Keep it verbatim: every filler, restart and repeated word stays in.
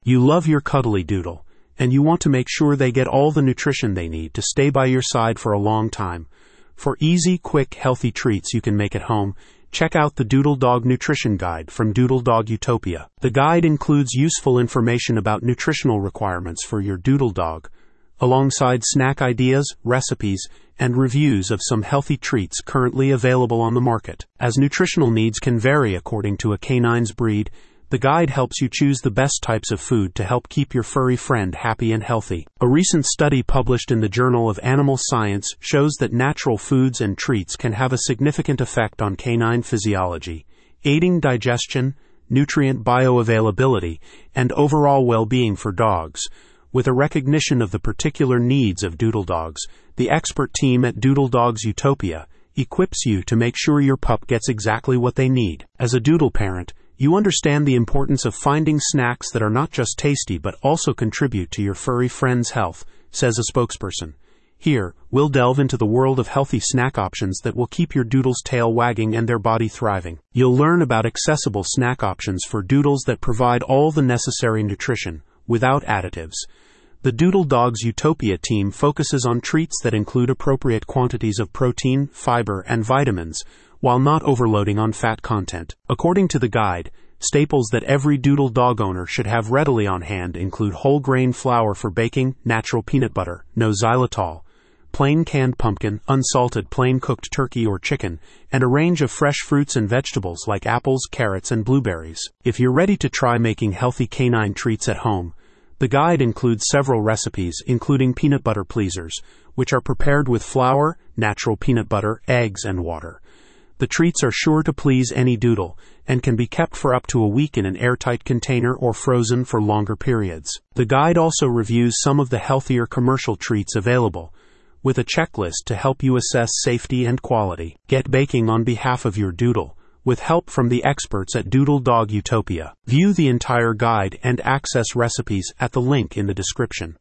You love your cuddly doodle, and you want to make sure they get all the nutrition they need to stay by your side for a long time. For easy, quick, healthy treats you can make at home, check out the Doodle Dog Nutrition Guide from Doodle Dog Utopia. The guide includes useful information about nutritional requirements for your doodle dog, alongside snack ideas, recipes, and reviews of some healthy treats currently available on the market. As nutritional needs can vary according to a canine's breed, the guide helps you choose the best types of food to help keep your furry friend happy and healthy. A recent study published in the Journal of Animal Science shows that natural foods and treats can have a significant effect on canine physiology, aiding digestion, nutrient bioavailability, and overall well-being for dogs. With a recognition of the particular needs of doodle dogs, the expert team at Doodle Dogs Utopia equips you to make sure your pup gets exactly what they need. As a doodle parent, you understand the importance of finding snacks that are not just tasty but also contribute to your furry friend's health, says a spokesperson. Here, we'll delve into the world of healthy snack options that will keep your doodle's tail wagging and their body thriving. You'll learn about accessible snack options for doodles that provide all the necessary nutrition, without additives. The Doodle Dogs Utopia team focuses on treats that include appropriate quantities of protein, fiber, and vitamins, while not overloading on fat content. According to the guide, staples that every doodle dog owner should have readily on hand include whole grain flour for baking, natural peanut butter, no xylitol, plain canned pumpkin, unsalted plain cooked turkey or chicken, and a range of fresh fruits and vegetables like apples, carrots, and blueberries. If you're ready to try making healthy canine treats at home, the guide includes several recipes, including peanut butter pleasers, which are prepared with flour, natural peanut butter, eggs, and water. The treats are sure to please any doodle and can be kept for up to a week in an airtight container or frozen for longer periods. The guide also reviews some of the healthier commercial treats available, with a checklist to help you assess safety and quality. Get baking on behalf of your doodle, with help from the experts at Doodle Dog Utopia. View the entire guide and access recipes at the link in the description.